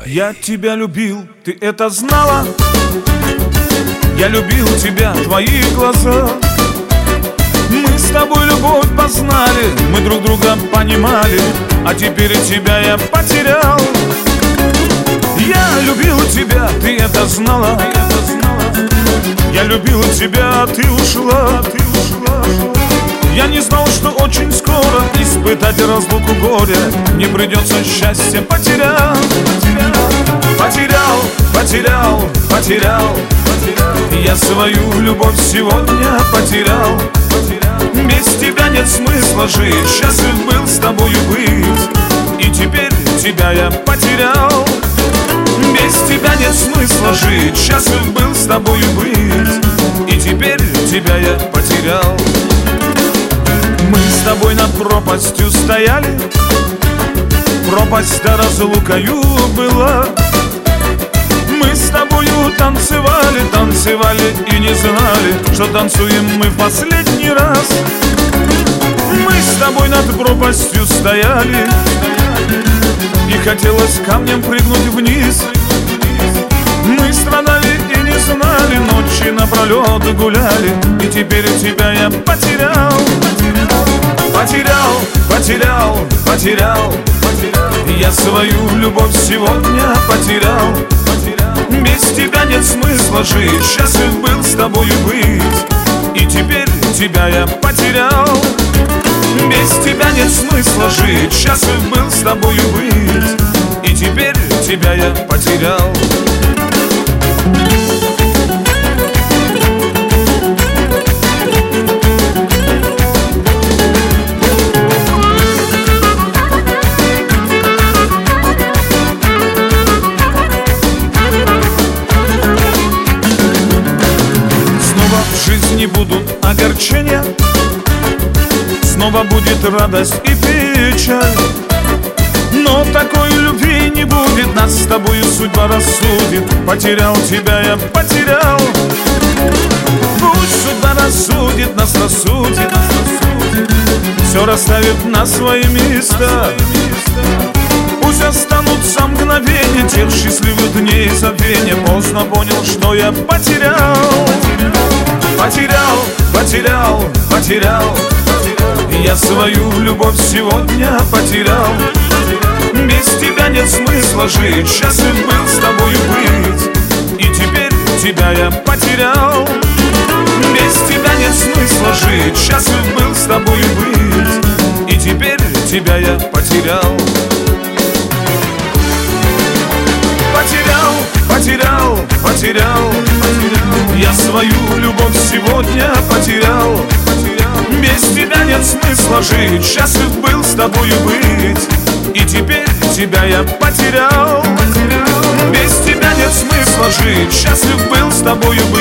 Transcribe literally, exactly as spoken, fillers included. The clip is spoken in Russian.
Я тебя любил, ты это знала? Я любил тебя, твои глаза. Мы с тобой любовь познали, мы друг друга понимали, а теперь тебя я потерял. Я любил тебя, ты это знала? Я любил тебя, ты ушла, ты ушла. Я не знал, что очень скоро испытать разлуку горя не придется, счастье потерял. Потерял, потерял, потерял, потерял. Я свою любовь сегодня потерял. Без тебя нет смысла жить, счастлив был с тобою быть, и теперь тебя я потерял. Без тебя нет смысла жить, счастлив был с тобою быть, и теперь тебя я потерял. Мы с тобой над пропастью стояли, пропасть-то разлукою была. Мы с тобою танцевали, танцевали и не знали, что танцуем мы в последний раз. Мы с тобой над пропастью стояли, и хотелось камнем прыгнуть вниз. Мы страдали и не знали, ночи напролет гуляли, и теперь тебя я потерял. Потерял, потерял, потерял, потерял. Я свою любовь сегодня потерял. Без тебя нет смысла жить, счастлив был с тобою быть, и теперь тебя я потерял. Без тебя нет смысла жить, счастлив был с тобою быть, и теперь тебя я потерял. Не будут огорчения, снова будет радость и печаль. Но такой любви не будет, нас с тобою судьба рассудит. Потерял тебя я, потерял. Пусть судьба рассудит, нас рассудит, все расставит на свои места. Пусть останутся мгновения тех счастливых дней забвения. Поздно понял, что я потерял. Потерял, потерял, потерял, потерял. Я свою любовь сегодня потерял. Без тебя нет смысла жить, счастлив был с тобою быть, и теперь тебя я потерял. Без тебя нет смысла жить, счастлив был с тобою быть, и теперь тебя я потерял. Потерял, потерял, потерял, потерял. Я свою любовь сегодня потерял. Без тебя нет смысла жить, счастлив был с тобою быть, и теперь тебя я потерял. Без тебя нет смысла жить, счастлив был с тобою быть,